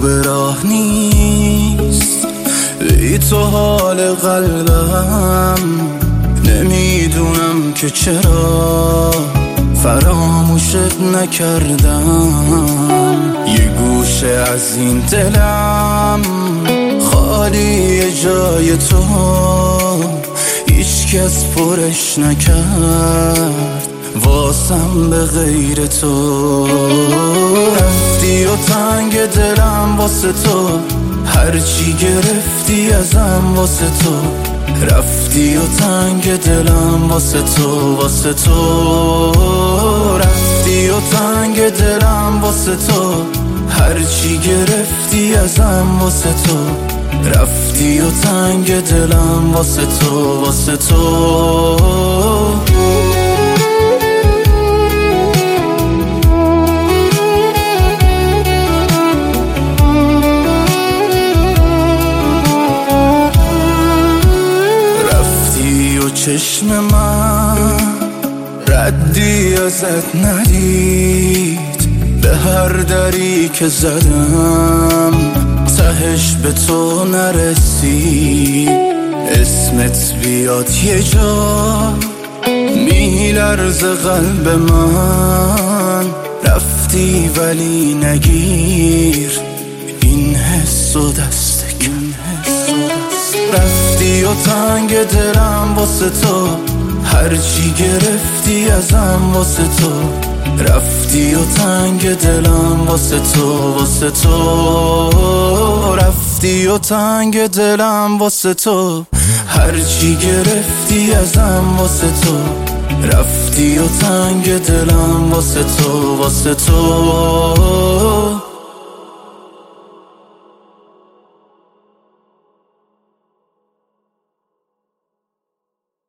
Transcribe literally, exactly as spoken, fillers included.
به راه نیست ای تو حال قلبم. نمیدونم که چرا فراموشت نکردم. یه گوشه از این دلم خالی جای تو، هیچ کس پرش نکرد واسم به غیر تو. رفتی و تنگ دلم واسه تو، هرچی گرفتی ازم واسه تو. رفتی و تنگ دلم واسه تو، واسه تو. رفتی و تنگ دلم واسه تو، هرچی گرفتی ازم واسه تو. رفتی و تنگ دلم واسه تو، واسه تو. چشم من ردی ازت ندید، به هر دری که زدم تهش به تو نرسید. اسمت بیاد یه جا میلرزه قلب من. رفتی ولی نگیر این حس و دست کم. رفتی و تنگ دلم واسه تو، هرچی گرفتی ازم واسه تو. رفتی و تنگ دلم واسه تو، واسه تو. رفتی و تنگ دلم واسه تو، هرچی گرفتی ازم واسه تو. رفتی و تنگ دلم واسه تو، واسه تو.